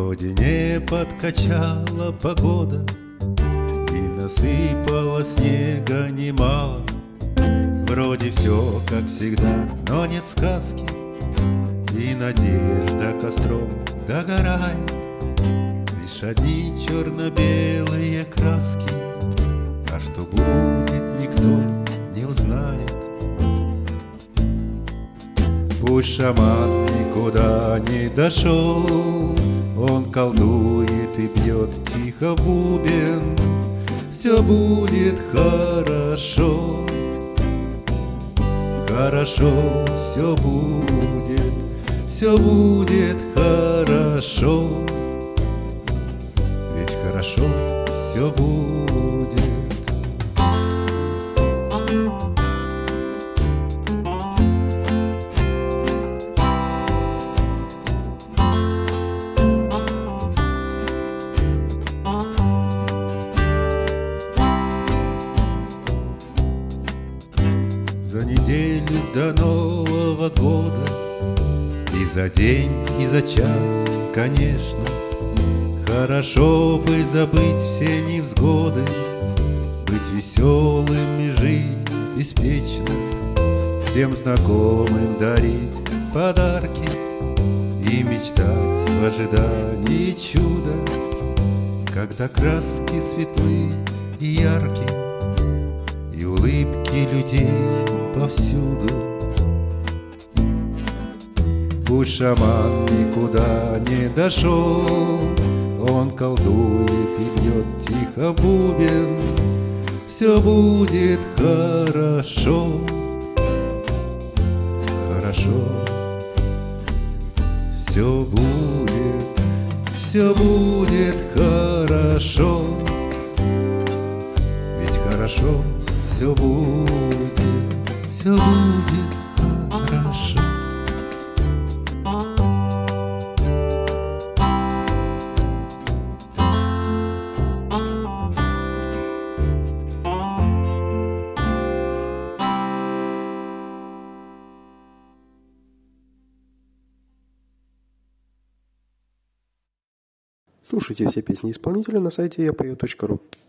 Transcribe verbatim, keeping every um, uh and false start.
Вроде не подкачала погода, и насыпала снега немало. Вроде все как всегда, но нет сказки, и надежда костром догорает. Лишь одни черно-белые краски, а что будет, никто не узнает. Пусть шаман никуда не дошел, он колдует и бьет тихо в бубен. Все будет хорошо, хорошо все будет, все будет хорошо, ведь хорошо все будет. За неделю до Нового года, и за день, и за час, конечно, хорошо бы забыть все невзгоды, быть веселым и жить беспечно, всем знакомым дарить подарки и мечтать в ожидании чуда, когда краски светлы и яркие, и улыбки людей повсюду. Пусть шаман никуда не дошел, он колдует и бьет тихо бубен. Все будет хорошо, хорошо. Все будет, все будет хорошо, ведь хорошо все будет, все будет хорошо. Слушайте все песни исполнителя на сайте я пою точка ру.